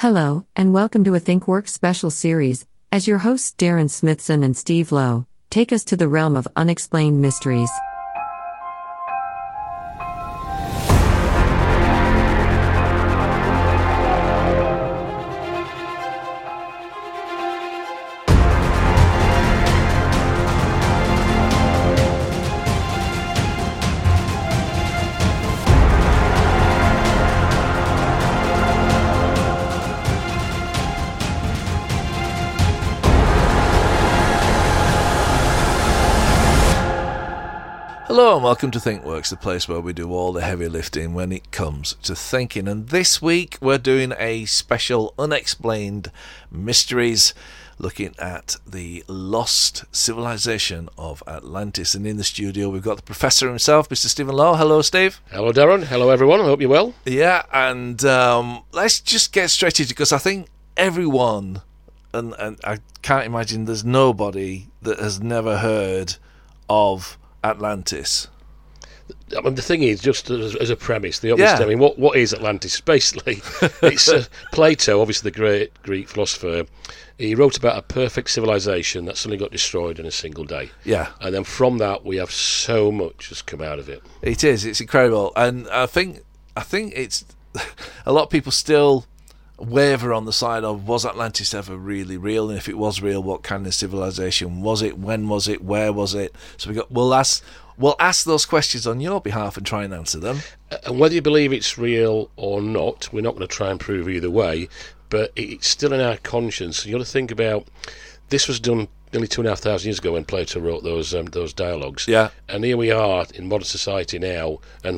Hello, and welcome to a ThinkWorks special series, as your hosts Darren Smithson and Steve Lowe take us to the realm of unexplained mysteries. Hello and welcome to ThinkWorks, the place where we do all the heavy lifting when it comes to thinking. And this week we're doing a special Unexplained Mysteries, looking at the lost civilization of Atlantis. And in the studio we've got the professor himself, Mr. Stephen Lowe. Hello, Steve. Hello, Darren. Hello, everyone. I hope you're well. Yeah, and let's just get straight into it, because I think everyone, and I can't imagine there's nobody that has never heard of Atlantis. I mean, the thing is, just as a premise, the obvious. I mean, what is Atlantis? Basically, it's Plato, obviously the great Greek philosopher. He wrote about a perfect civilization that suddenly got destroyed in a single day. Yeah, and then from that, we have so much has come out of it. It's incredible, and I think it's a lot of people still waver on the side of, was Atlantis ever really real, and if it was real, what kind of civilization was it, when was it, where was it? So we'll ask those questions on your behalf and try and answer them. And whether you believe it's real or not, we're not going to try and prove either way, but it's still in our conscience. You got to think about, this was done nearly 2,500 years ago when Plato wrote those dialogues. Yeah, and here we are in modern society now, and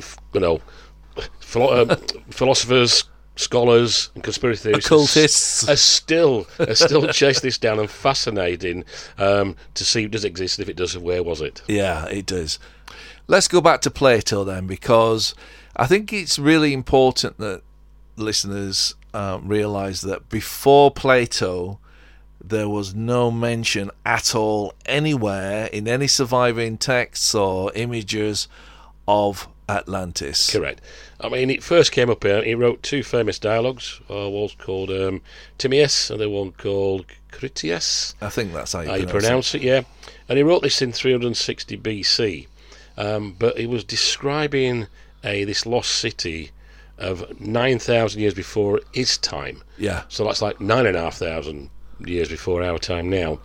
philosophers, scholars and conspiracy theorists, occultists are still chasing this down, and fascinating to see, does it exist, if it does, where was it? Yeah, it does. Let's go back to Plato then, because I think it's really important that listeners realise that before Plato there was no mention at all anywhere in any surviving texts or images of Atlantis. Correct. I mean, it first came up here. He wrote two famous dialogues. One called Timaeus, and the one called Critias. I think that's how you pronounce it. Yeah. And he wrote this in 360 BC. But he was describing this lost city of 9,000 years before his time. Yeah. So that's like 9,500 years before our time now.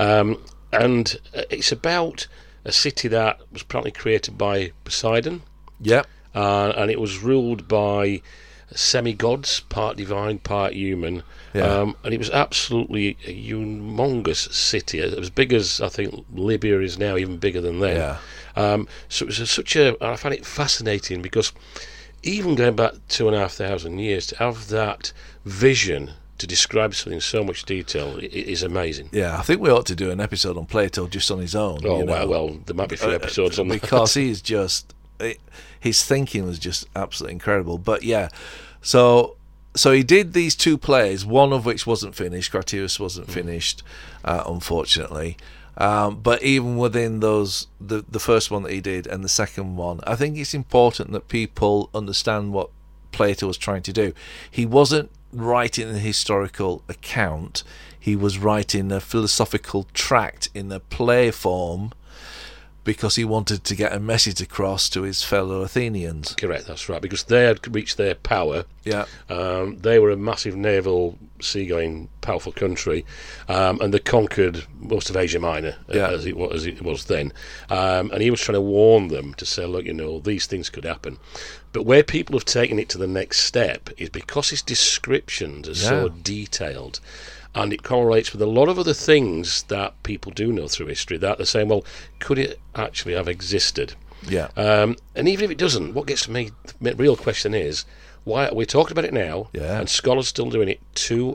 And it's about a city that was apparently created by Poseidon. Yeah. And it was ruled by semi-gods, part divine, part human. Yeah. And it was absolutely a humongous city, as big as, I think, Libya is now, even bigger than then. Yeah. So it was I find it fascinating, because even going back 2,500 years, to have that vision to describe something in so much detail is amazing. Yeah, I think we ought to do an episode on Plato just on his own. Oh, well, there might be a few episodes on that. Because he's just... his thinking was just absolutely incredible. But yeah, so he did these two plays, one of which wasn't finished. Critias wasn't finished, unfortunately. But even within those, the first one that he did and the second one, I think it's important that people understand what Plato was trying to do. He wasn't writing a historical account. He was writing a philosophical tract in a play form, because he wanted to get a message across to his fellow Athenians. Correct, that's right, because they had reached their power. Yeah. They were a massive naval, seagoing, powerful country, and they conquered most of Asia Minor, as it was then. And he was trying to warn them to say, look, these things could happen. But where people have taken it to the next step is because his descriptions are so detailed, and it correlates with a lot of other things that people do know through history, that they're saying, well, could it actually have existed? Yeah. And even if it doesn't, what gets to me, the real question is, why are we talking about it now, and scholars still doing it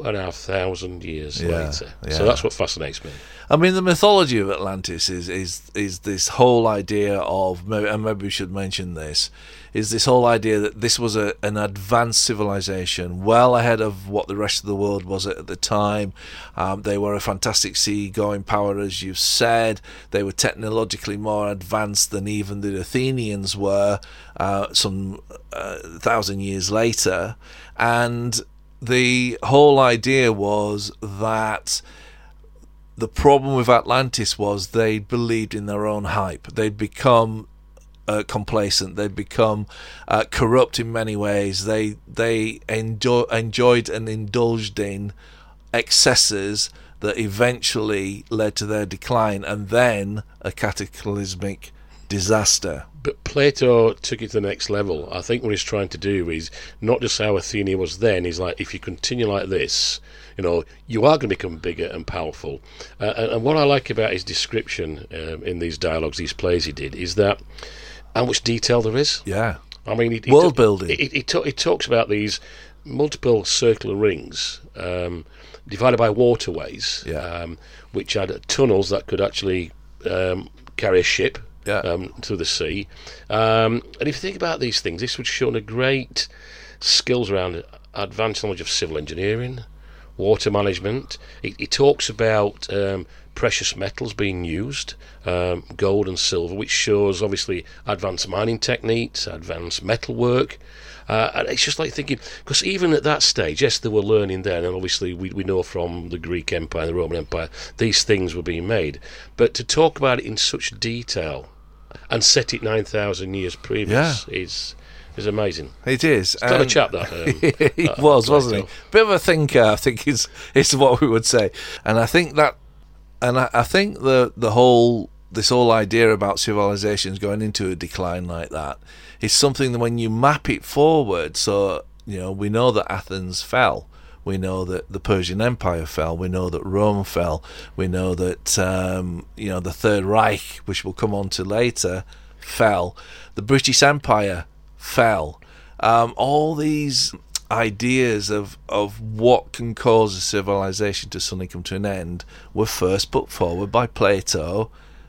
2,500 years later? Yeah. So that's what fascinates me. I mean, the mythology of Atlantis is this whole idea of, and maybe we should mention this, is this whole idea that this was an advanced civilization, well ahead of what the rest of the world was at the time. They were a fantastic sea-going power, as you've said. They were technologically more advanced than even the Athenians were some 1,000 years later. And the whole idea was that the problem with Atlantis was they believed in their own hype. They'd become complacent. They'd become corrupt in many ways. They enjoyed and indulged in excesses that eventually led to their decline and then a cataclysmic disaster. But Plato took it to the next level. I think what he's trying to do is not just how Athena was then. He's like, if you continue like this, you are going to become bigger and powerful. And what I like about his description in these dialogues, these plays he did, is that how much detail there is. Yeah. I mean, world building. He talks about these multiple circular rings divided by waterways, which had tunnels that could actually carry a ship through the sea. And if you think about these things, this would show a great skills around advanced knowledge of civil engineering, water management. He talks about precious metals being used, gold and silver, which shows obviously advanced mining techniques, advanced metalwork. And it's just like thinking, because even at that stage, yes, they were learning then, and obviously we know from the Greek Empire and the Roman Empire, these things were being made. But to talk about it in such detail and set it 9,000 years previous is amazing. It is. It's kind of chap that. He was, wasn't he? Bit of a thinker, I think is what we would say. And I think that, and I think this whole idea about civilizations going into a decline like that is something that when you map it forward, so we know that Athens fell, we know that the Persian Empire fell, we know that Rome fell, we know that the Third Reich, which we'll come on to later, fell, the British Empire fell. All these ideas of what can cause a civilization to suddenly come to an end were first put forward by Plato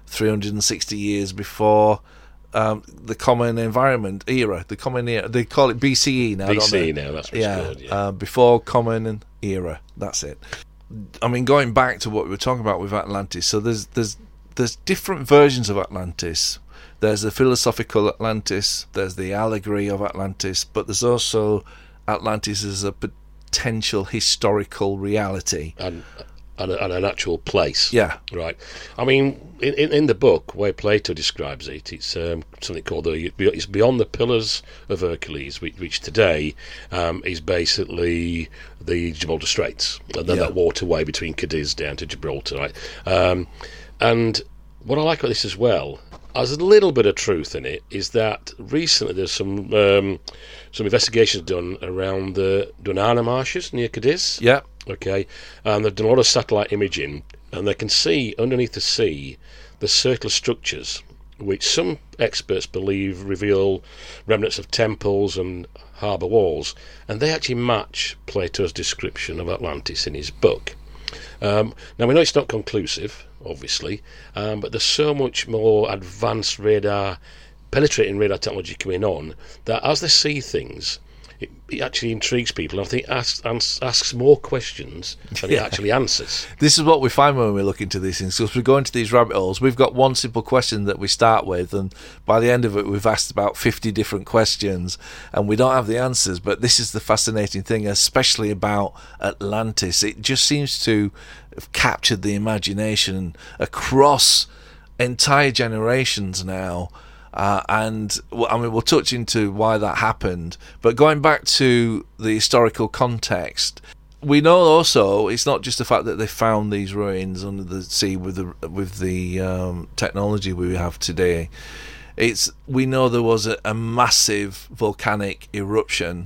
360 years before the Common Environment era, the Common Era. They call it BCE now. BCE now, that's what it's called. Before Common Era, that's it. I mean, going back to what we were talking about with Atlantis, so there's different versions of Atlantis. There's the philosophical Atlantis, there's the allegory of Atlantis, but there's also Atlantis as a potential historical reality. And an actual place. Yeah. Right. I mean, in the book, where Plato describes it, it's something called it's Beyond the Pillars of Hercules, which today is basically the Gibraltar Straits, and then that waterway between Cadiz down to Gibraltar. Right. And what I like about this as well, there's a little bit of truth in it, is that recently there's some investigations done around the Dunana marshes near Cadiz. Yeah. Okay, and they've done a lot of satellite imaging, and they can see underneath the sea the circular structures, which some experts believe reveal remnants of temples and harbour walls, and they actually match Plato's description of Atlantis in his book. Now we know it's not conclusive, obviously, but there's so much more advanced penetrating radar technology coming on that as they see things, it actually intrigues people, and I think asks more questions than it actually answers. This is what we find when we look into these things, because we go into these rabbit holes. We've got one simple question that we start with, and by the end of it we've asked about 50 different questions and we don't have the answers. But this is the fascinating thing, especially about Atlantis. It just seems to have captured the imagination across entire generations now. And I mean, we'll touch into why that happened, but going back to the historical context, we know also it's not just the fact that they found these ruins under the sea with the technology we have today. We know there was a massive volcanic eruption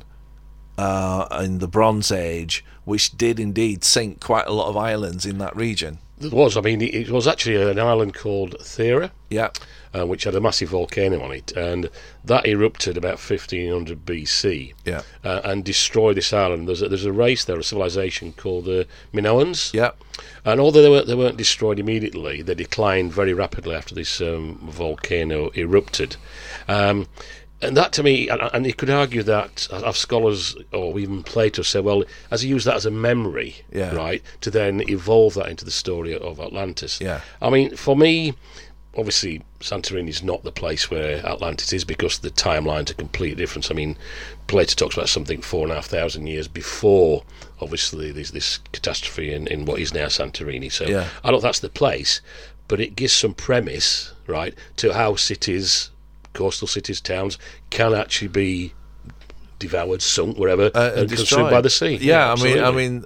in the Bronze Age, which did indeed sink quite a lot of islands in that region. There was. I mean, it was actually an island called Thera. Yeah. Which had a massive volcano on it, and that erupted about 1500 BC, and destroyed this island. There's a race there, a civilization called the Minoans, and although they weren't destroyed immediately, they declined very rapidly after this volcano erupted. And that, to me, and you could argue that scholars, or even Plato, say, well, as he used that as a memory, right, to then evolve that into the story of Atlantis. Yeah. I mean, for me, obviously Santorini is not the place where Atlantis is, because the timelines are completely different. I mean, Plato talks about something 4,500 years before, obviously, this catastrophe in what is now Santorini. So Yeah. I don't think that's the place, but it gives some premise, right, to how cities, coastal cities, towns, can actually be devoured, sunk, wherever, and destroyed consumed by the sea. Yeah, absolutely. I mean,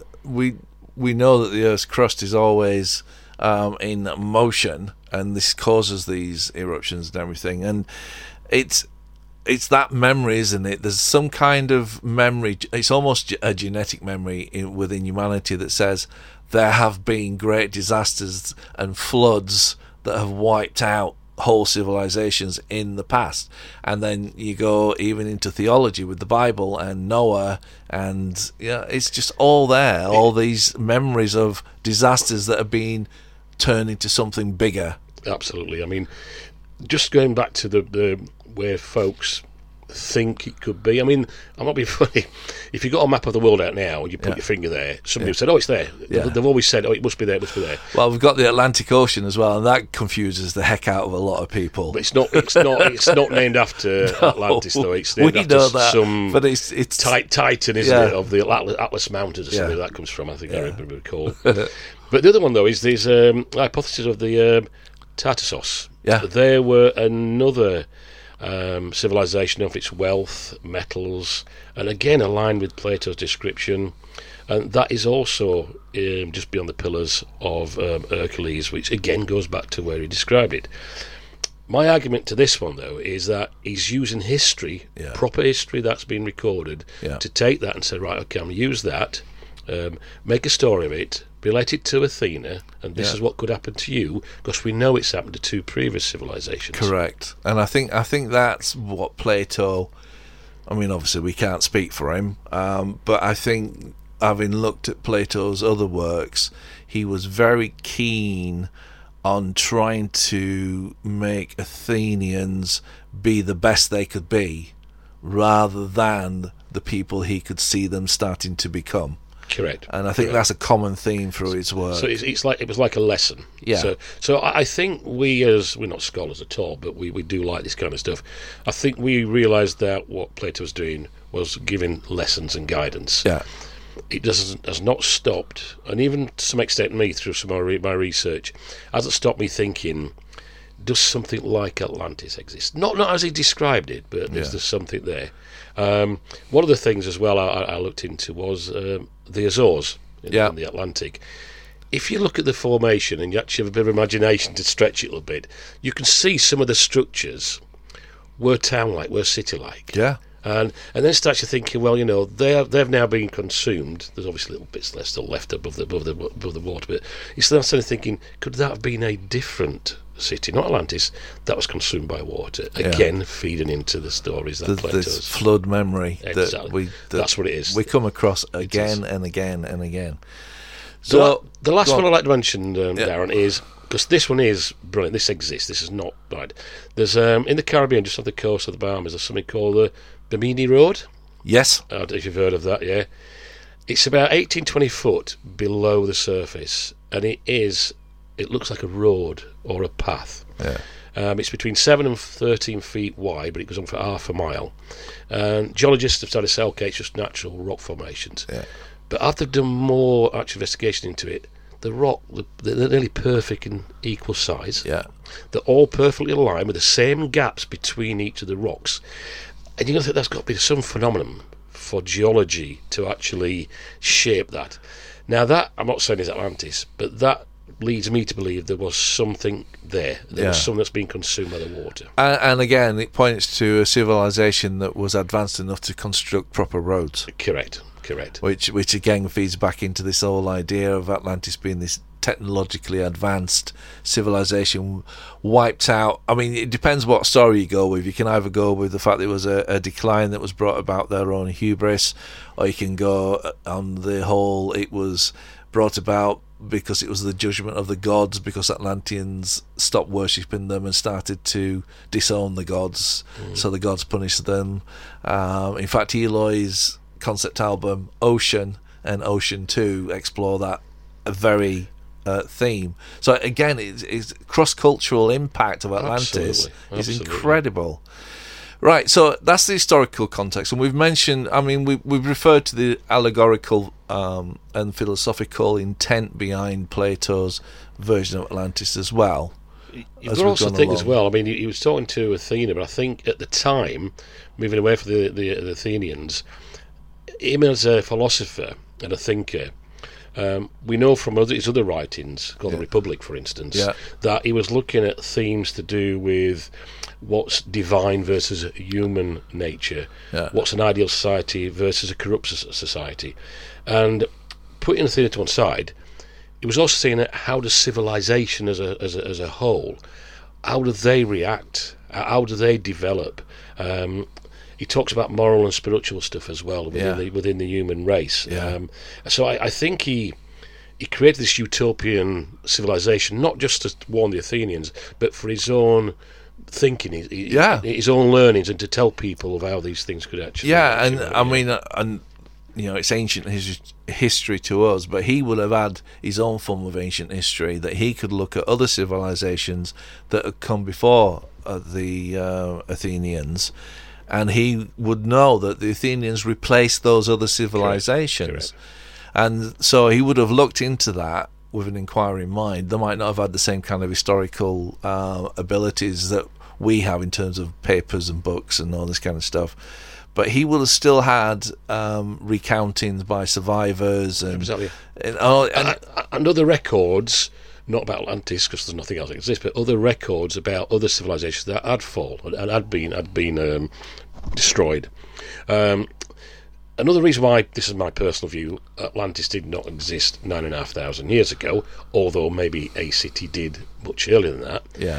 we know that the Earth's crust is always in motion, and this causes these eruptions and everything. And it's that memory, isn't it? There's some kind of memory. It's almost a genetic memory within humanity that says there have been great disasters and floods that have wiped out whole civilizations in the past. And then you go even into theology with the Bible and Noah, and it's just all there, all these memories of disasters that have been turned into something bigger. Absolutely. I mean, just going back to the where folks think it could be. I mean, I'm not being funny. If you got a map of the world out now and you put your finger there, somebody said, "Oh, it's there." Yeah. They've always said, "Oh, it must be there. It must be there." Well, we've got the Atlantic Ocean as well, and that confuses the heck out of a lot of people. But it's not. It's not named after Atlantis, though. It's named after some. But it's Titan, isn't it, of the Atlas Mountains or something that comes from. I think I recall. But the other one, though, is this hypothesis of the Tartessos. Yeah. There were another civilization of its wealth, metals, and again aligned with Plato's description. And that is also just beyond the pillars of Hercules, which again goes back to where he described it. My argument to this one, though, is that he's using history, proper history that's been recorded, to take that and say, right, okay, I'm going to use that, make a story of it, relate it to Athena, and this is what could happen to you, because we know it's happened to two previous civilizations. Correct. And I think that's what Plato, I mean, obviously we can't speak for him, but I think, having looked at Plato's other works, he was very keen on trying to make Athenians be the best they could be, rather than the people he could see them starting to become. Correct. And I think that's a common theme through his work. So it's like, it was like a lesson. Yeah. So I think we're not scholars at all, but we do like this kind of stuff. I think we realised that what Plato was doing was giving lessons and guidance. Yeah. It has not stopped, and even to some extent me through some of my research, hasn't stopped me thinking, does something like Atlantis exist? Not as he described it, but is there something there? One of the things as well I looked into was the Azores in the Atlantic. If you look at the formation and you actually have a bit of imagination to stretch it a little bit, you can see some of the structures were town-like, were city-like. Yeah. And then starts you thinking, well, they've now been consumed. There's obviously little bits still left above the water, but you start thinking, could that have been a different city, not Atlantis, that was consumed by water? Again, feeding into the stories that Plato's. This flood memory. Exactly. That's what it is. We come across again and again and again. So the last one I'd like to mention, Darren, is, because this one is brilliant. This exists. This is not right. There's in the Caribbean, just off the coast of the Bahamas, there's something called the Bimini Road. Yes. I don't know if you've heard of that. Yeah, it's about 18-20 foot below the surface, and it looks like a road or a path. Yeah. It's between 7 and 13 feet wide, but it goes on for half a mile. And geologists have started to say, okay, it's just natural rock formations. Yeah. But after they've done more actual investigation into it, the rock, they're nearly perfect in equal size. Yeah. They're all perfectly aligned with the same gaps between each of the rocks. And you're going to think that's got to be some phenomenon for geology to actually shape that. Now that, I'm not saying is Atlantis, but that leads me to believe there was something there. There was something that's been consumed by the water. And again, it points to a civilization that was advanced enough to construct proper roads. Correct. Which again feeds back into this whole idea of Atlantis being this technologically advanced civilization wiped out. I mean, it depends what story you go with. You can either go with the fact that it was a decline that was brought about their own hubris, or you can go on the whole it was brought about because it was the judgment of the gods, because Atlanteans stopped worshipping them and started to disown the gods, so the gods punished them. In fact, Eloy's concept album Ocean and Ocean 2 explore that very theme. So again, it's cross-cultural impact of Atlantis is incredible. Right, so that's the historical context, and we've mentioned, we've referred to the allegorical and philosophical intent behind Plato's version of Atlantis as well. You've got to also think as well, he was talking to Athena, but I think at the time, moving away from the Athenians, him as a philosopher and a thinker, we know from his other writings, called The Republic, for instance, that he was looking at themes to do with what's divine versus human nature, what's an ideal society versus a corrupt society. And putting Athena to one side, he was also saying that how does civilization as a whole, how do they react, how do they develop? He talks about moral and spiritual stuff as well within the human race. So I think he created this utopian civilization, not just to warn the Athenians, but for his own thinking, his own learnings, and to tell people of how these things could actually. And it's ancient history to us, but he would have had his own form of ancient history that he could look at other civilizations that had come before the Athenians, and he would know that the Athenians replaced those other civilizations. Correct. And so he would have looked into that with an inquiring mind. They might not have had the same kind of historical abilities that we have in terms of papers and books and all this kind of stuff, but he would have still had recountings by survivors and other records, not about Atlantis because there's nothing else that exists, but other records about other civilizations that had fallen and had been destroyed. Another reason why, this is my personal view, Atlantis did not exist 9,500 years ago, although maybe a city did much earlier than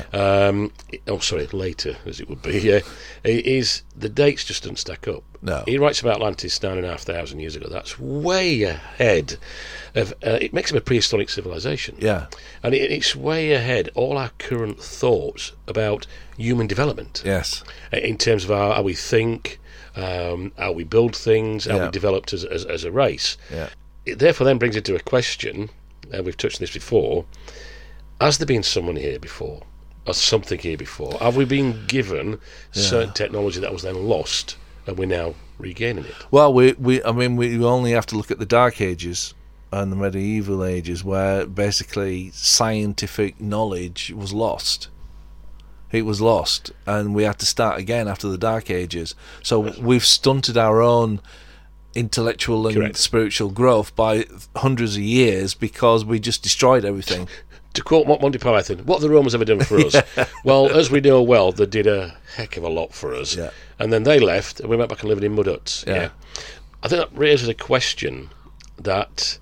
that. Later, as it would be. Is the dates just don't stack up. No. He writes about Atlantis 9,500 years ago. That's way ahead of. It makes him a prehistoric civilization. Yeah. And it's way ahead all our current thoughts about human development. Yes. In terms of how we think. How we build things, how we developed as a race. Yeah. It therefore then brings into a question, and we've touched on this before, has there been someone here before? Or something here before? Have we been given certain technology that was then lost, and we're now regaining it? Well, we only have to look at the Dark Ages and the medieval ages, where basically scientific knowledge was lost. It was lost, and we had to start again after the Dark Ages. So we've stunted our own intellectual and spiritual growth by hundreds of years because we just destroyed everything. To quote Monty Python, what have the Romans ever done for us? Well, as we know well, they did a heck of a lot for us. Yeah. And then they left, and we went back and lived in mud huts. Yeah. I think that raises a question that,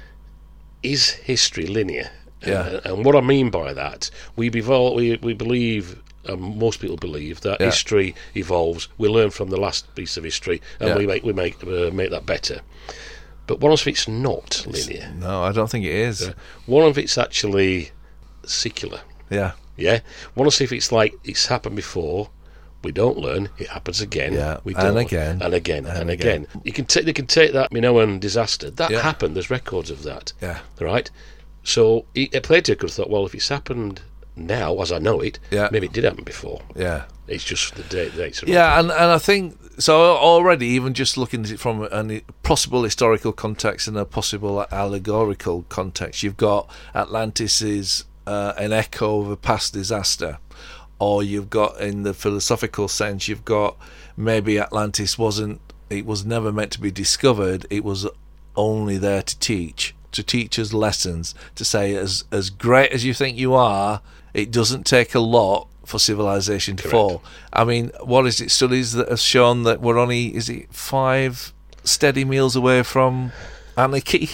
is history linear? Yeah. And what I mean by that, we believe, most people believe, that history evolves. We learn from the last piece of history, and we make that better. But what if it's not linear? No, I don't think it is. What if it's actually secular? Yeah. Yeah. What if it's like it's happened before? We don't learn. It happens again. Yeah. We don't. And again. And again. And again. They can take that Minoan disaster. That happened. There's records of that. Yeah. Right. So Plato could have thought, well, if it's happened now, as I know it, maybe it did happen before. Yeah. It's just the dates. Yeah, and I think, so already, even just looking at it from a possible historical context and a possible allegorical context, you've got Atlantis is an echo of a past disaster. Or you've got, in the philosophical sense, you've got maybe Atlantis was never meant to be discovered, it was only there to teach us lessons, to say, as great as you think you are, it doesn't take a lot for civilization to fall. I mean, what is it? Studies that have shown that we're only, 5 steady meals away from anarchy?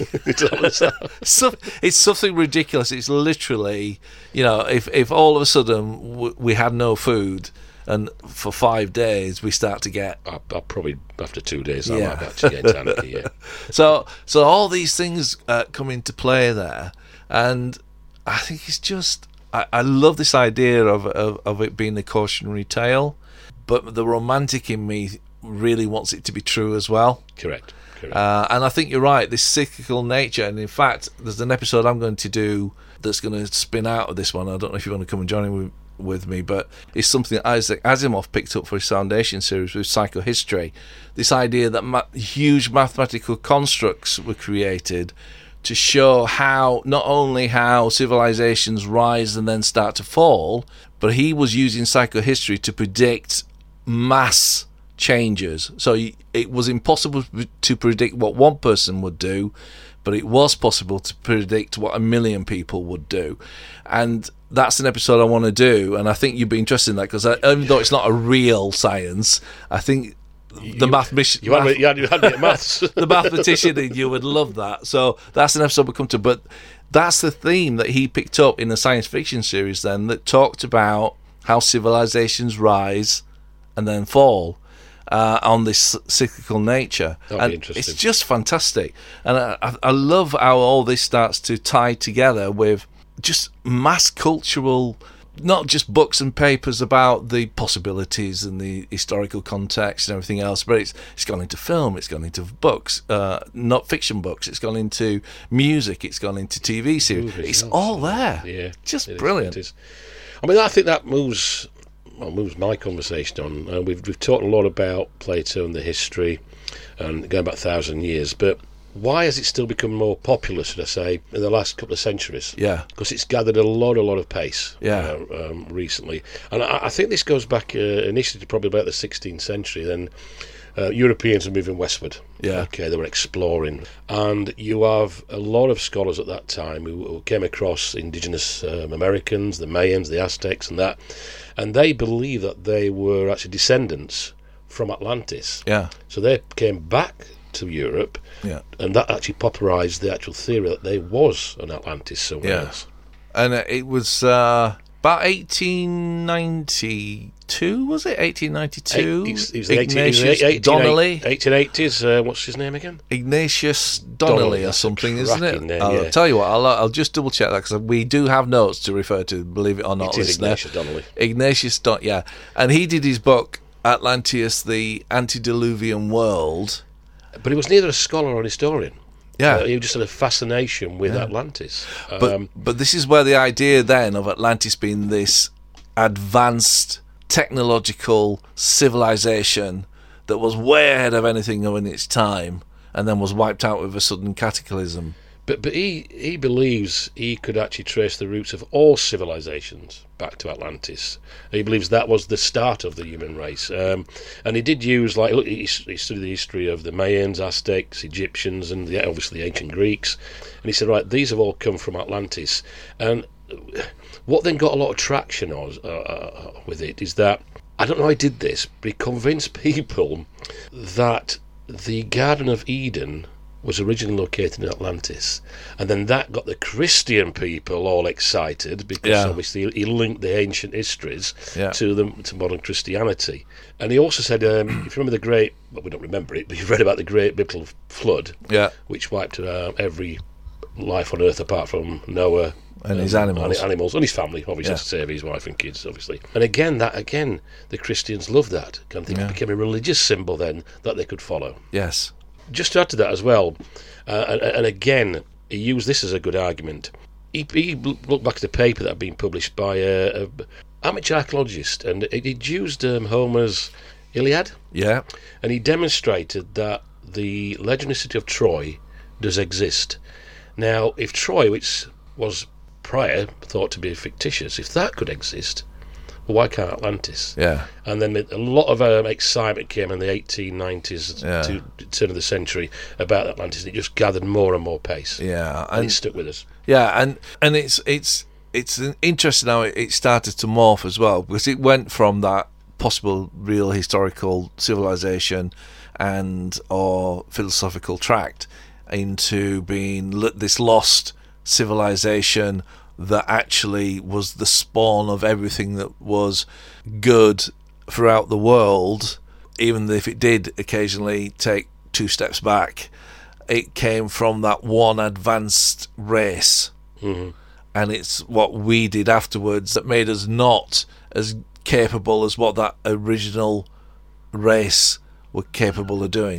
It's something ridiculous. It's literally, if all of a sudden we had no food, and for 5 days we start to get... I'll probably, after 2 days, I might actually get into anarchy, So all these things come into play there, and I think it's just... I love this idea of it being a cautionary tale, but the romantic in me really wants it to be true as well. Correct. And I think you're right, this cyclical nature. And in fact, there's an episode I'm going to do that's going to spin out of this one. I don't know if you want to come and join in with me, but it's something that Isaac Asimov picked up for his Foundation series with psychohistory. This idea that huge mathematical constructs were created to show how, not only how civilizations rise and then start to fall, but he was using psychohistory to predict mass changes. So it was impossible to predict what one person would do, but it was possible to predict what 1 million people would do. And that's an episode I want to do, and I think you'd be interested in that, because even though it's not a real science, I think the mathematician... You had me at maths. The mathematician in you would love that. So that's an episode we'll come to, but that's the theme that he picked up in the science fiction series then, that talked about how civilizations rise and then fall. On this cyclical nature. That'd be interesting. It's just fantastic. And I love how all this starts to tie together with just mass cultural, not just books and papers about the possibilities and the historical context and everything else, but it's gone into film, it's gone into books, not fiction books, it's gone into music, it's gone into TV series. It's all there. Yeah, just brilliant. It is. I mean, I think that moves my conversation on. We've talked a lot about Plato and the history and going back 1,000 years, but why has it still become more popular, should I say, in the last couple of centuries? Yeah. Because it's gathered a lot of pace recently. And I think this goes back initially to probably about the 16th century. Then Europeans were moving westward. Yeah. Okay, they were exploring. And you have a lot of scholars at that time who came across indigenous Americans, the Mayans, the Aztecs and that, and they believed that they were actually descendants from Atlantis. Yeah. So they came back to Europe, and that actually popularised the actual theory that there was an Atlantis somewhere else. And it was about 1892, was it? 1892? Ignatius Donnelly. 1880s, what's his name again? Ignatius Donnelly or something, isn't it? Name, I'll tell you what, I'll just double check that, because we do have notes to refer to, believe it or not. It is Ignatius Donnelly. Ignatius Donnelly, yeah. And he did his book, Atlantis, the Antediluvian World. But he was neither a scholar or an historian. Yeah. He just had a fascination with Atlantis. But this is where the idea then of Atlantis being this advanced technological civilization that was way ahead of anything in its time and then was wiped out with a sudden cataclysm. But he believes he could actually trace the roots of all civilizations back to Atlantis. He believes that was the start of the human race. And he did use, like, he studied the history of the Mayans, Aztecs, Egyptians, and obviously the ancient Greeks. And he said, right, these have all come from Atlantis. And what then got a lot of traction with it is that, I don't know how he did this, but he convinced people that the Garden of Eden was originally located in Atlantis, and then that got the Christian people all excited, because obviously he linked the ancient histories to modern Christianity. And he also said, if you remember the great, well, we don't remember it, but you've read about the great biblical flood, which wiped every life on earth apart from Noah and his animals, and his family, obviously, to save his wife and kids, obviously. And again, the Christians loved that. I think it became a religious symbol then that they could follow. Yes. Just to add to that as well, and again, he used this as a good argument. He looked back at a paper that had been published by an amateur archaeologist, and he'd used Homer's Iliad. Yeah. And he demonstrated that the legendary city of Troy does exist. Now, if Troy, which was prior thought to be fictitious, if that could exist, well, why can't Atlantis? Yeah. And then a lot of excitement came in the 1890s to the turn of the century about Atlantis. It just gathered more and more pace. Yeah, and it stuck with us. Yeah, and it's interesting how it started to morph as well, because it went from that possible real historical civilization or philosophical tract into being this lost civilization that actually was the spawn of everything that was good throughout the world, even if it did occasionally take 2 steps back. It came from that one advanced race. Mm-hmm. And it's what we did afterwards that made us not as capable as what that original race were capable of doing.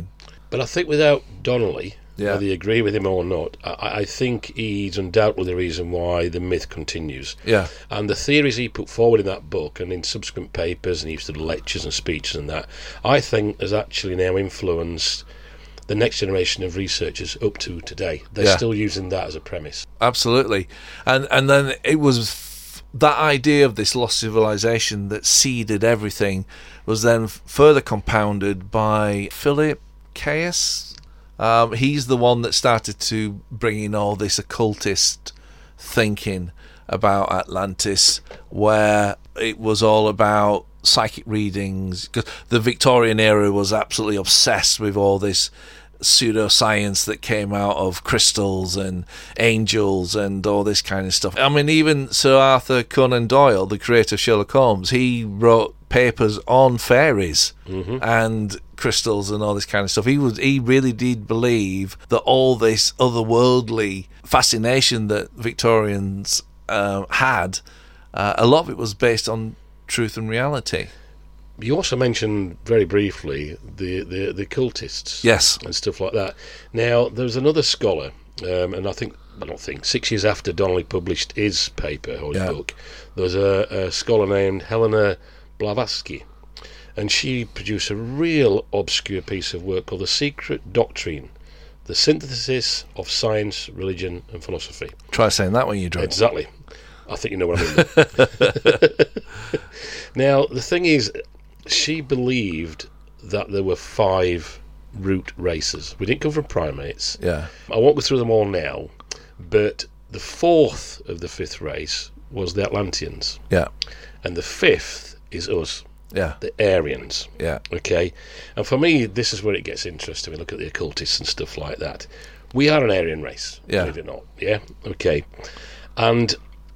But I think without Donnelly, Yeah. whether you agree with him or not, I think he's undoubtedly the reason why the myth continues. Yeah. And the theories he put forward in that book and in subsequent papers, and he used to do lectures and speeches and that, I think has actually now influenced the next generation of researchers up to today. They're still using that as a premise. Absolutely. And then it was that idea of this lost civilization that seeded everything was then further compounded by Philip Caius. He's the one that started to bring in all this occultist thinking about Atlantis, where it was all about psychic readings. Because the Victorian era was absolutely obsessed with all this pseudoscience that came out of crystals and angels and all this kind of stuff. I mean, even Sir Arthur Conan Doyle, the creator of Sherlock Holmes, he wrote papers on fairies and crystals and all this kind of stuff. He really did believe that all this otherworldly fascination that Victorians had, a lot of it was based on truth and reality. You also mentioned very briefly the occultists, Yes, and stuff like that. Now, there's another scholar, and I don't think 6 years after Donnelly published his paper or his book, there was a scholar named Helena Blavatsky, and she produced a real obscure piece of work called The Secret Doctrine, the synthesis of science, religion, and philosophy. Try saying that when you're drunk. Exactly. I think you know what I mean. Now, the thing is, she believed that there were 5 root races. We didn't come from primates. Yeah. I won't go through them all now, but the 4th of the 5th race was the Atlanteans. Yeah. And the 5th is us, Yeah. the Aryans. Yeah. Okay? And for me, this is where it gets interesting. We look at the occultists and stuff like that. We are an Aryan race, Yeah. believe it or not. Yeah? Okay. And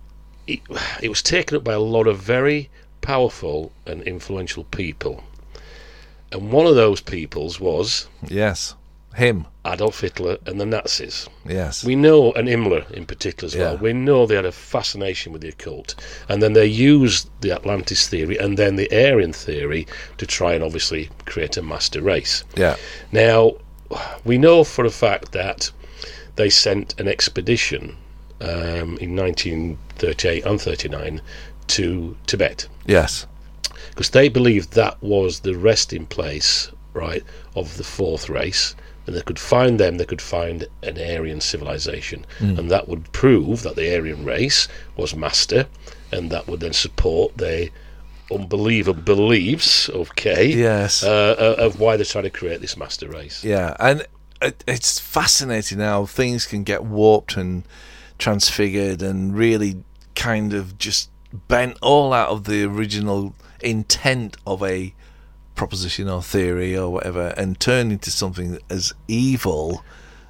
it was taken up by a lot of very powerful and influential people. And one of those peoples was Yes. Him. Adolf Hitler and the Nazis. Yes. We know, and Himmler in particular as well, Yeah. we know they had a fascination with the occult, and then they used the Atlantis theory and then the Aryan theory to try and obviously create a master race. Yeah. Now, we know for a fact that they sent an expedition in 1938 and 39 to Tibet, Yes. because they believed that was the resting place, right, of the 4th race. And they could find them, they could find an Aryan civilization. And that would prove that the Aryan race was master, and that would then support their unbelievable beliefs, okay, Yes. of why they're trying to create this master race. Yeah. And it's fascinating how things can get warped and transfigured and really kind of just bent all out of the original intent of a proposition or theory or whatever, and turn into something as evil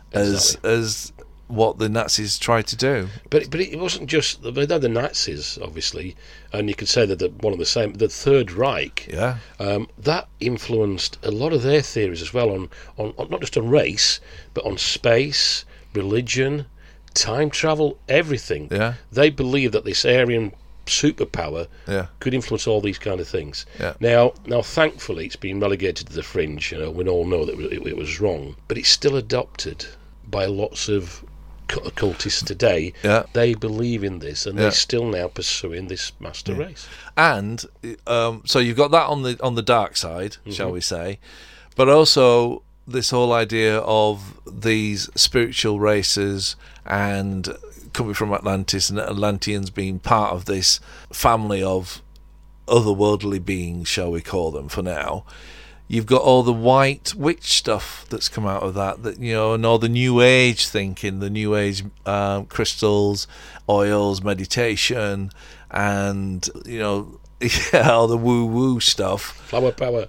as what the Nazis tried to do. But it wasn't just they had the Nazis, obviously, and you could say that one of the same, the Third Reich, Yeah. that influenced a lot of their theories as well on not just on race, but on space, religion, time travel, everything. Yeah. They believed that this Aryan superpower Yeah. could influence all these kind of things. Yeah. Now, thankfully, it's been relegated to the fringe. You know, we all know that it was wrong, but it's still adopted by lots of occultists today. Yeah. They believe in this, and Yeah. they're still now pursuing this master race. And so you've got that on the dark side, shall we say, but also this whole idea of these spiritual races and coming from Atlantis and Atlanteans being part of this family of otherworldly beings, shall we call them for now. You've got all the white witch stuff that's come out of that, you know, and all the New Age thinking, the New Age crystals, oils, meditation, and, you know, yeah, all the woo-woo stuff. Flower power.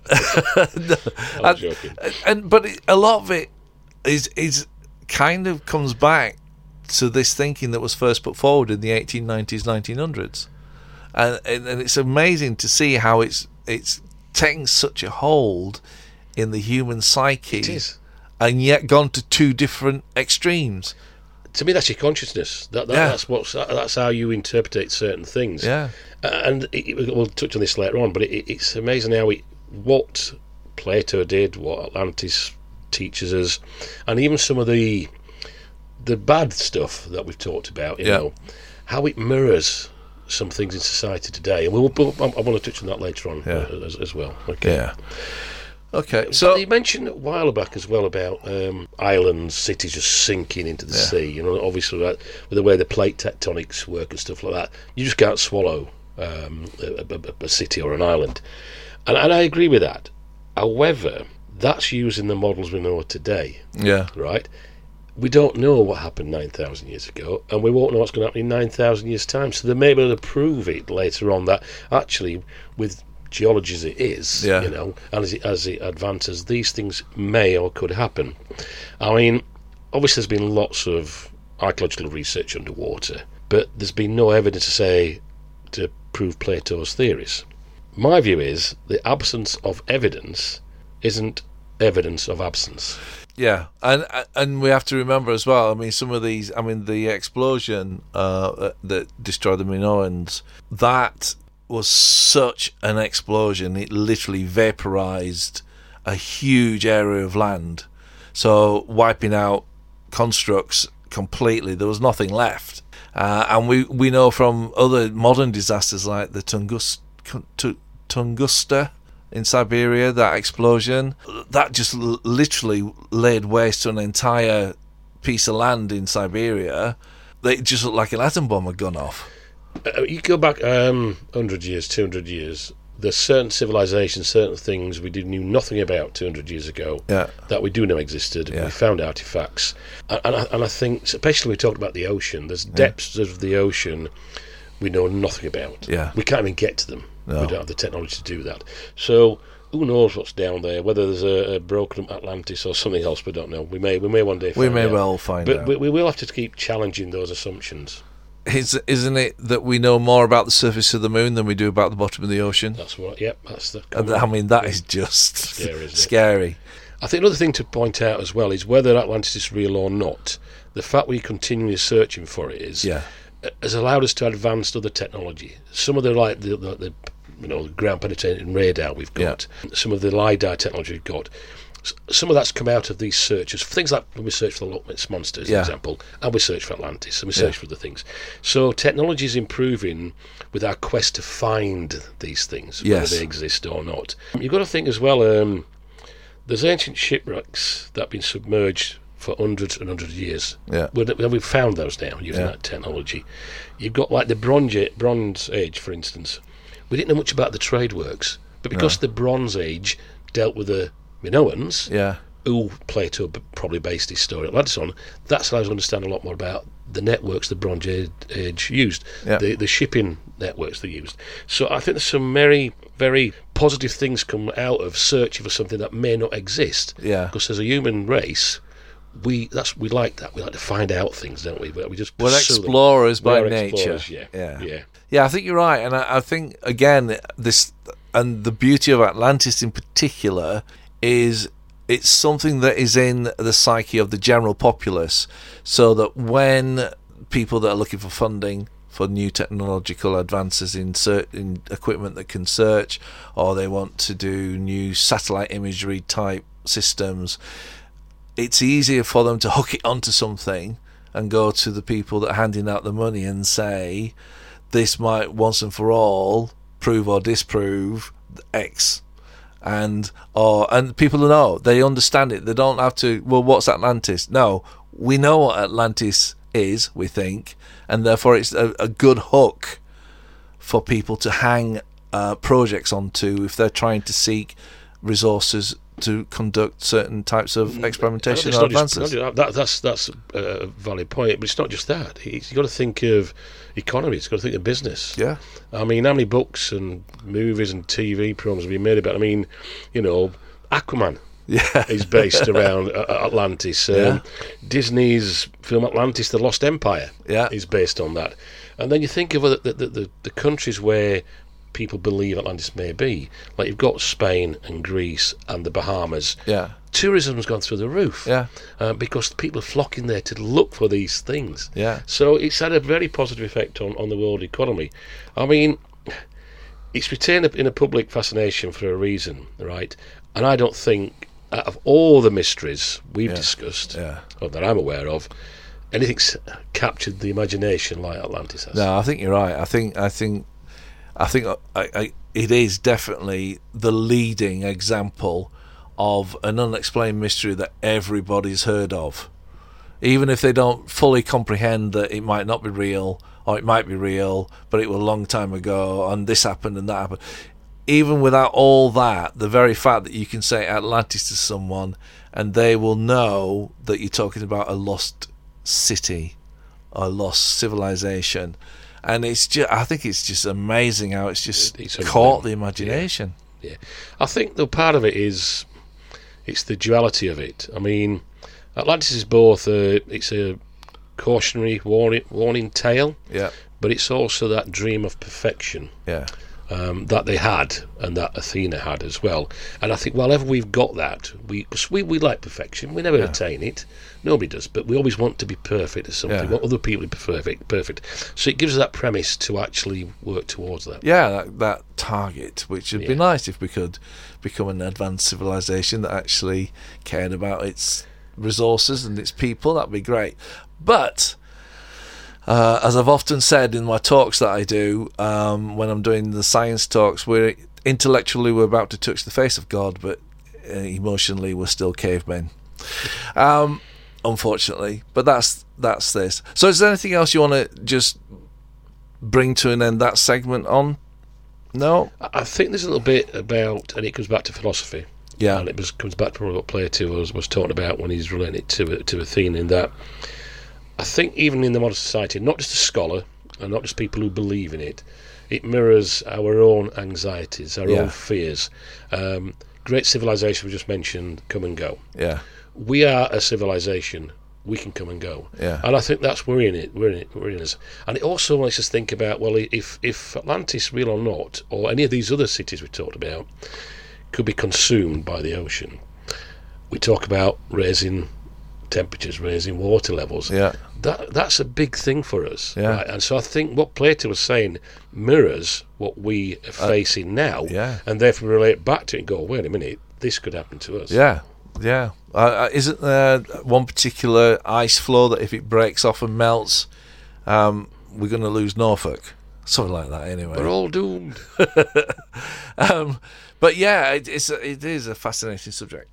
I'm joking. But a lot of it is kind of comes back to this thinking that was first put forward in the 1890s, 1900s. And it's amazing to see how it's taken such a hold in the human psyche. It is. And yet gone to 2 different extremes. To me, that's your consciousness. That's how you interpret certain things. Yeah. And we'll touch on this later on, but it's amazing how what Plato did, what Atlantis teaches us, and even some of the bad stuff that we've talked about, you know, how it mirrors some things in society today. And I want to touch on that later on as well. Okay. Yeah. Okay, so you mentioned a while back as well about islands, cities just sinking into the sea. You know, obviously with the way the plate tectonics work and stuff like that, you just can't swallow a city or an island. And I agree with that. However, that's using the models we know today. Yeah. Right? We don't know what happened 9,000 years ago, and we won't know what's going to happen in 9,000 years' time. So they may be able to prove it later on that actually with geology as it is, you know, and as it advances, these things may or could happen. I mean, obviously there's been lots of archaeological research underwater, but there's been no evidence to prove Plato's theories. My view is the absence of evidence isn't evidence of absence. Yeah, and we have to remember as well, I mean, some of these, I mean, the explosion that destroyed the Minoans, that was such an explosion. It literally vaporized a huge area of land, so wiping out constructs completely. There was nothing left, and we know from other modern disasters like the Tunguska in Siberia, that explosion that just literally laid waste to an entire piece of land in Siberia. It just looked like an atom bomb had gone off. You go back 100 years, 200 years, there's certain civilizations, certain things we knew nothing about 200 years ago that we do know existed. We found artifacts. And I think, especially we talked about the ocean, there's depths of the ocean we know nothing about. Yeah. We can't even get to them. No. We don't have the technology to do that. So who knows what's down there, whether there's a broken Atlantis or something else, we don't know. We may one day find out. We may well find out. But we will have to keep challenging those assumptions. Isn't it that we know more about the surface of the moon than we do about the bottom of the ocean? That's what. Yep, that's the. I mean, that is just scary. I think another thing to point out as well is whether Atlantis is real or not. The fact we're continually searching for it has allowed us to advance other technology. Some of the ground penetrating radar we've got, some of the LiDAR technology we've got. Some of that's come out of these searches. Things like when we search for the Loch Ness Monster, for example, and we search for Atlantis, and we search for other things. So technology is improving with our quest to find these things, whether they exist or not. You've got to think as well, there's ancient shipwrecks that have been submerged for hundreds and hundreds of years. Yeah. We've found those now using that technology. You've got like the Bronze Age, for instance. We didn't know much about the trade works, but because the Bronze Age dealt with the Minoans, who Plato probably based his story at Atlantis on, that allows us to understand a lot more about the networks the Bronze Age used, the shipping networks they used. So I think there's some very, very positive things come out of searching for something that may not exist. Yeah. Because as a human race, we like that. We like to find out things, don't we? We just we're explorers by nature. Yeah, I think you're right, and I think again this and the beauty of Atlantis in particular is it's something that is in the psyche of the general populace, so that when people that are looking for funding for new technological advances in equipment that can search, or they want to do new satellite imagery type systems, it's easier for them to hook it onto something and go to the people that are handing out the money and say, this might once and for all prove or disprove X. And people know, they understand it. They don't have to, well, what's Atlantis? No, we know what Atlantis is, we think, and therefore it's a good hook for people to hang projects onto if they're trying to seek resources to conduct certain types of experimentation or advances. That's a valid point, but it's not just that. You've got to think of economy. You've got to think of business. Yeah. I mean, how many books and movies and TV programs have been made about? I mean, Aquaman is based around Atlantis. Disney's film Atlantis: The Lost Empire is based on that. And then you think of the countries where people believe Atlantis may be. Like you've got Spain and Greece and the Bahamas. Yeah. Tourism's gone through the roof. Yeah. Because people are flocking there to look for these things. Yeah. So it's had a very positive effect on the world economy. I mean, it's retained in a public fascination for a reason, right? And I don't think out of all the mysteries we've discussed, or that I'm aware of, anything's captured the imagination like Atlantis has. No, I think you're right. I think it is definitely the leading example of an unexplained mystery that everybody's heard of. Even if they don't fully comprehend that it might not be real, or it might be real, but it was a long time ago, and this happened and that happened. Even without all that, the very fact that you can say Atlantis to someone and they will know that you're talking about a lost city, a lost civilization. And it's just, I think it's just amazing how it's just caught the imagination. Yeah. I think the part of it is, it's the duality of it. I mean, Atlantis is both it's a cautionary warning tale, but it's also that dream of perfection that they had and that Athena had as well. And I think whenever we've got that, we like perfection. We never attain it. Nobody does, but we always want to be perfect at something. We want other people to be perfect. So it gives us that premise to actually work towards that. Yeah, that target, which would be nice if we could become an advanced civilization that actually cared about its resources and its people. That'd be great. But as I've often said in my talks that I do, when I'm doing the science talks, we're about to touch the face of God, but emotionally we're still cavemen, unfortunately. But that's this. So is there anything else you want to just bring to an end that segment on? No? I think there's a little bit about, and it comes back to philosophy. Yeah. And it comes back to what Plato was talking about when he's relating it to Athena, in that I think even in the modern society, not just a scholar and not just people who believe in it, it mirrors our own anxieties, our own fears. Great civilization we just mentioned come and go. Yeah. We are a civilization. We can come and go. Yeah. And I think that's we're in it. We're in us. And it also makes us think about, well, if Atlantis, real or not, or any of these other cities we talked about, could be consumed by the ocean. We talk about raising temperatures, raising water levels. Yeah. That's a big thing for us. Yeah. Right? And so I think what Plato was saying mirrors what we are facing now. Yeah. And therefore relate back to it and go, wait a minute, this could happen to us. Yeah. Yeah. Isn't there one particular ice floe that if it breaks off and melts, we're going to lose Norfolk? Something like that, anyway. We're all doomed. But yeah, it is a fascinating subject.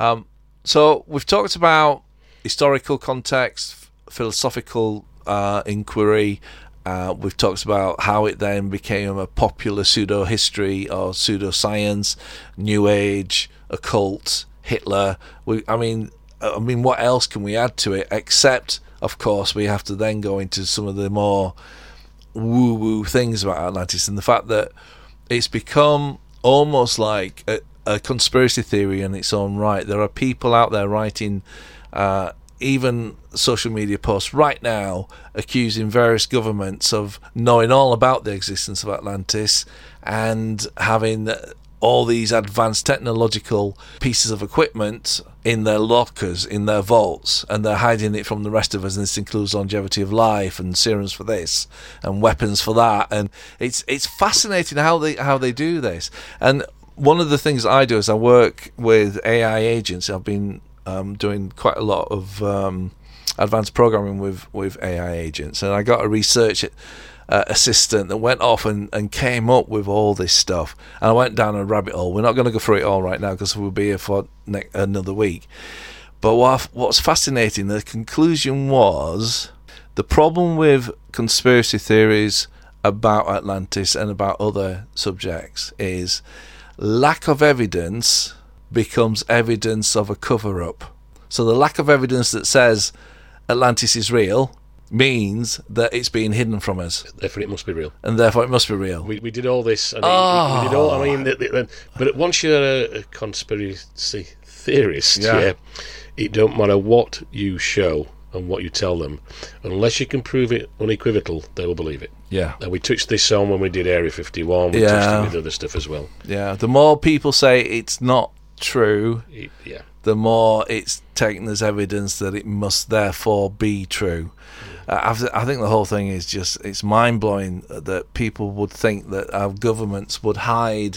So we've talked about historical context, philosophical inquiry. We've talked about how it then became a popular pseudo-history or pseudo-science, New Age, occult, Hitler. I mean, what else can we add to it? Except, of course, we have to then go into some of the more woo-woo things about Atlantis and the fact that it's become almost like a conspiracy theory in its own right. There are people out there writing even social media posts right now accusing various governments of knowing all about the existence of Atlantis and having all these advanced technological pieces of equipment in their lockers, in their vaults, and they're hiding it from the rest of us, and this includes longevity of life and serums for this and weapons for that. And it's fascinating how they do this. And one of the things I do is I work with AI agents. I've been doing quite a lot of advanced programming with AI agents, and I got a research assistant that went off and came up with all this stuff, and I went down a rabbit hole. We're not going to go through it all right now because we'll be here for another week. But what's fascinating, the conclusion was the problem with conspiracy theories about Atlantis and about other subjects is lack of evidence becomes evidence of a cover-up. So the lack of evidence that says Atlantis is real means that it's being hidden from us. Therefore, it must be real. And therefore, it must be real. We did all this. And we did all. I mean, but once you're a conspiracy theorist, it don't matter what you show and what you tell them, unless you can prove it unequivocal, they will believe it. Yeah. And we touched this on when we did Area 51. We touched it with other stuff as well. Yeah. The more people say it's not true, the more it's taken as evidence that it must therefore be true. I think the whole thing is just, it's mind-blowing that people would think that our governments would hide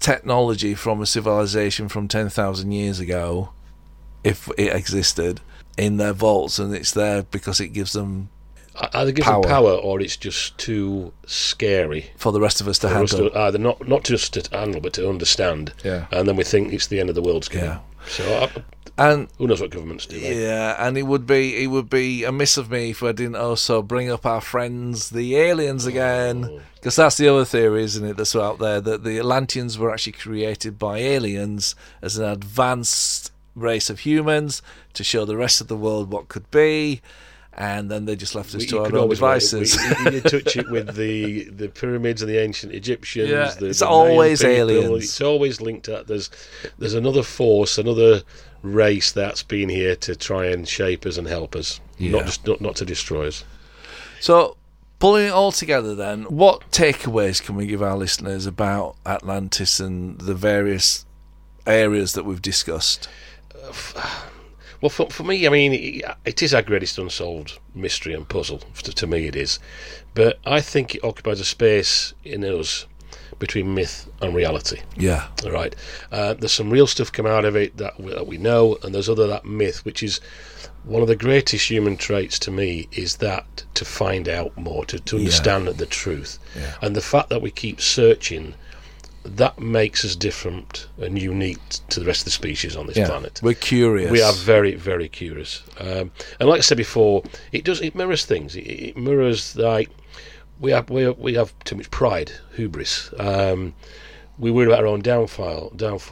technology from a civilization from 10,000 years ago, if it existed, in their vaults, and it's there because it gives them either gives them power, or it's just too scary for the rest of us to handle. Either not just to handle, but to understand. Yeah. And then we think it's the end of the world's coming. Yeah. So, and who knows what governments do? Yeah, and it would be amiss of me if I didn't also bring up our friends, the aliens, again, because that's the other theory, isn't it, that's out there, that the Atlanteans were actually created by aliens as an advanced race of humans to show the rest of the world what could be, and then they just left us to our own devices. You touch it with the pyramids and the ancient Egyptians. Yeah, it's always aliens. It's always linked to that. There's another force, another race that's been here to try and shape us and help us, not to destroy us. So, pulling it all together then, what takeaways can we give our listeners about Atlantis and the various areas that we've discussed? Well, for me, I mean, it is our greatest unsolved mystery and puzzle. To me, it is. But I think it occupies a space in us between myth and reality. Yeah. All right. There's some real stuff come out of it that we know, and there's that myth, which is one of the greatest human traits to me, is that to find out more, to understand the truth. Yeah. And the fact that we keep searching, that makes us different and unique to the rest of the species on this planet. We're curious. We are very, very curious. And like I said before, it mirrors things. It mirrors, like, we have too much pride, hubris. We worry about our own downfall.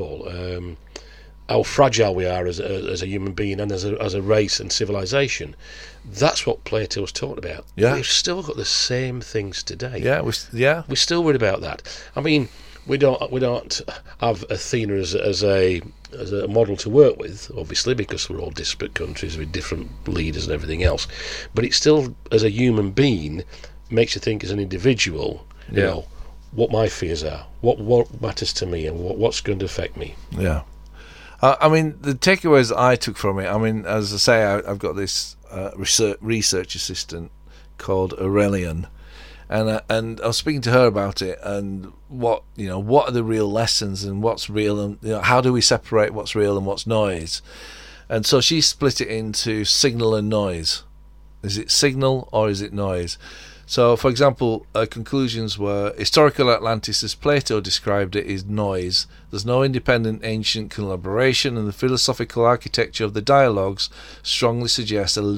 How fragile we are as a human being and as a race and civilization. That's what Plato was talking about. Yeah. We've still got the same things today. Yeah, we're still worried about that. I mean, we don't have Athena as a model to work with, obviously, because we're all disparate countries with different leaders and everything else. But it still, as a human being, makes you think as an individual, you know, what my fears are, what matters to me, and what's going to affect me. Yeah. I mean, the takeaways I took from it, I mean, as I say, I've got this research assistant called Aurelian, and I was speaking to her about it, and what are the real lessons, and what's real, and how do we separate what's real and what's noise? And so she split it into signal and noise. Is it signal or is it noise? So, for example, her conclusions were, historical Atlantis, as Plato described it, is noise. There's no independent ancient collaboration, and the philosophical architecture of the dialogues strongly suggests a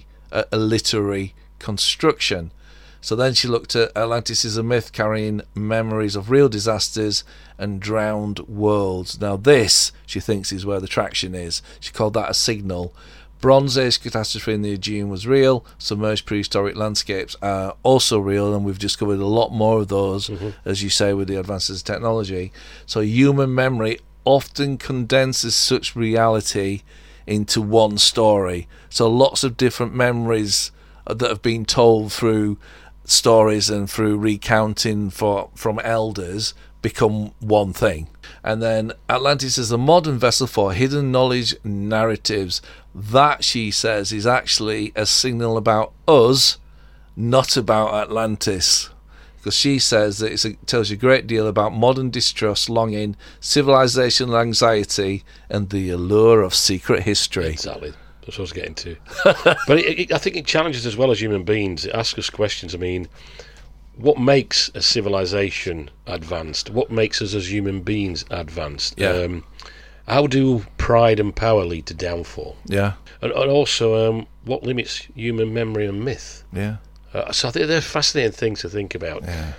literary construction. So then she looked at Atlantis as a myth carrying memories of real disasters and drowned worlds. Now this, she thinks, is where the traction is. She called that a signal. Bronze Age catastrophe in the Aegean was real. Submerged prehistoric landscapes are also real, and we've discovered a lot more of those, as you say, with the advances of technology. So human memory often condenses such reality into one story. So lots of different memories that have been told through stories and through recounting from elders become one thing. And then Atlantis is a modern vessel for hidden knowledge narratives. That, she says, is actually a signal about us, not about Atlantis. Because she says that it tells you a great deal about modern distrust, longing, civilizational anxiety, and the allure of secret history. Exactly. That's what I was getting to. But I think it challenges as well as human beings. It asks us questions. I mean, what makes a civilization advanced? What makes us as human beings advanced? Yeah. How do pride and power lead to downfall? Yeah. And also, what limits human memory and myth? Yeah. So I think they're fascinating things to think about. Yeah.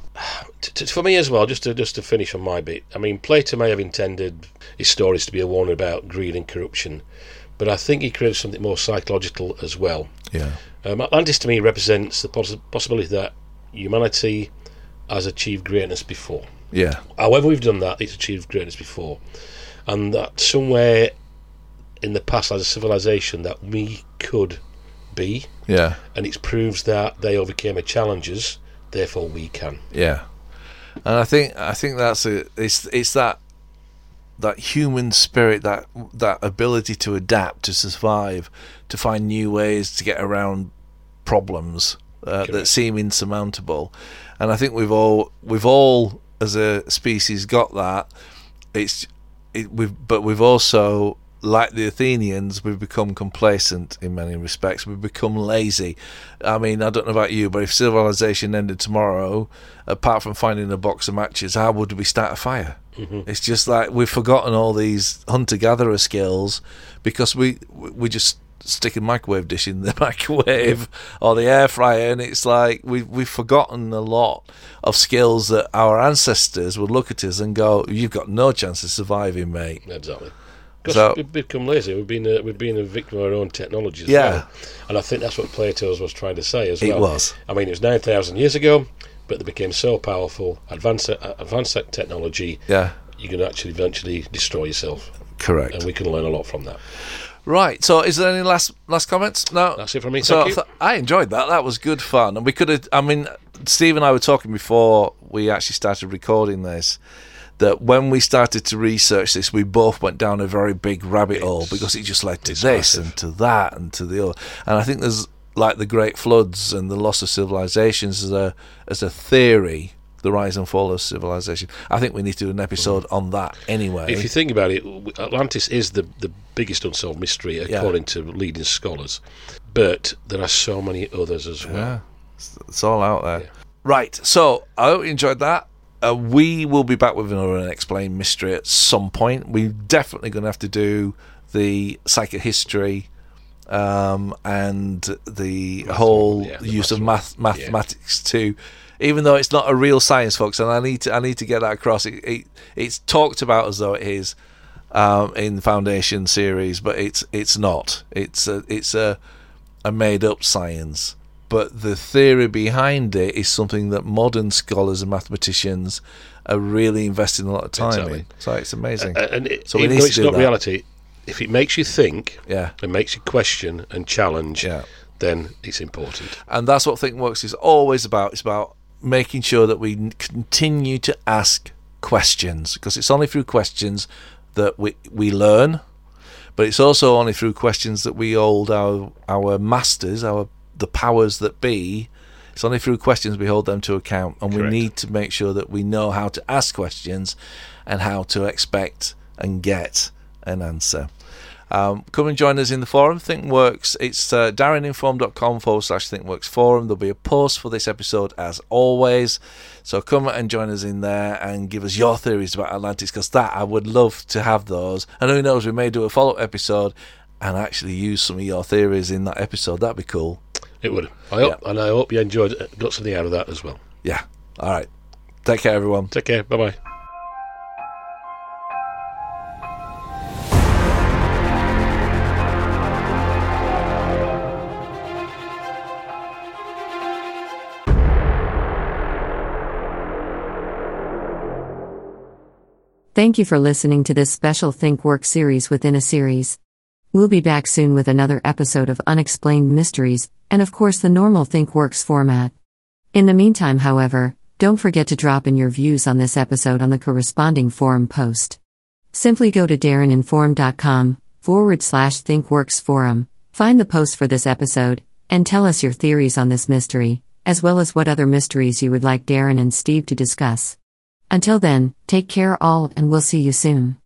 For me as well, just to finish on my bit, I mean, Plato may have intended his stories to be a warning about greed and corruption, but I think he created something more psychological as well. Yeah. Atlantis to me represents the possibility that humanity has achieved greatness before. Yeah. However we've done that, it's achieved greatness before. And that somewhere in the past as a civilization that we could be. Yeah. And it proves that they overcame the challenges, therefore we can. Yeah. And I think that's it's that human spirit, that ability to adapt, to survive, to find new ways to get around problems that seem insurmountable. And I think we've all as a species got that. We've also, like the Athenians, we've become complacent in many respects. We've become lazy. I mean, I don't know about you, but if civilization ended tomorrow, apart from finding a box of matches, how would we start a fire? Mm-hmm. It's just like we've forgotten all these hunter-gatherer skills because we just stick a microwave dish in the microwave or the air fryer, and it's like we've forgotten a lot of skills that our ancestors would look at us and go, "You've got no chance of surviving, mate." Exactly. Because we've become lazy. We've been a victim of our own technology as well. And I think that's what Plato's was trying to say as well. It was. I mean, it was 9,000 years ago, but they became so powerful, advanced technology, you can actually eventually destroy yourself. Correct. And we can learn a lot from that. Right, so is there any last comments? No? That's it from me, thank you. I enjoyed that. That was good fun. And we could have, I mean, Steve and I were talking before we actually started recording this, that when we started to research this, we both went down a very big rabbit hole because it just led to this massive. And to that and to the other. And I think there's, like the Great Floods and the loss of civilizations as a theory, the rise and fall of civilization. I think we need to do an episode on that anyway. If you think about it, Atlantis is the biggest unsolved mystery according to leading scholars, but there are so many others as well. Yeah, it's all out there. Yeah. Right, so I hope you enjoyed that. We will be back with another Unexplained Mystery at some point. We're definitely going to have to do the psychohistory and the whole use of mathematics too. Even though it's not a real science, folks, and I need to get that across. It's talked about as though it is in the Foundation series, but it's not. It's a made up science. But the theory behind it is something that modern scholars and mathematicians are really investing a lot of time in. So it's amazing. So even though it's not reality, if it makes you think and makes you question and challenge, then it's important. And that's what ThinkWorks is always about. It's about making sure that we continue to ask questions, because it's only through questions that we learn, but it's also only through questions that we hold our masters, the powers that be. It's only through questions we hold them to account, and we need to make sure that we know how to ask questions and how to expect and get an answer. Come and join us in the forum, ThinkWorks. It's darreninform.com/ThinkWorks forum. There'll be a post for this episode as always, so come and join us in there and give us your theories about Atlantis, because that I would love to have those. And who knows, we may do a follow-up episode and actually use some of your theories in that episode. That'd be cool. It would. I hope you enjoyed it, got something out of that as well. Yeah. All right. Take care, everyone. Take care. Bye-bye. Thank you for listening to this special ThinkWorks series within a series. We'll be back soon with another episode of Unexplained Mysteries, and of course the normal ThinkWorks format. In the meantime, however, don't forget to drop in your views on this episode on the corresponding forum post. Simply go to darreninform.com/ThinkWorks forum, find the post for this episode, and tell us your theories on this mystery, as well as what other mysteries you would like Darren and Steve to discuss. Until then, take care all, and we'll see you soon.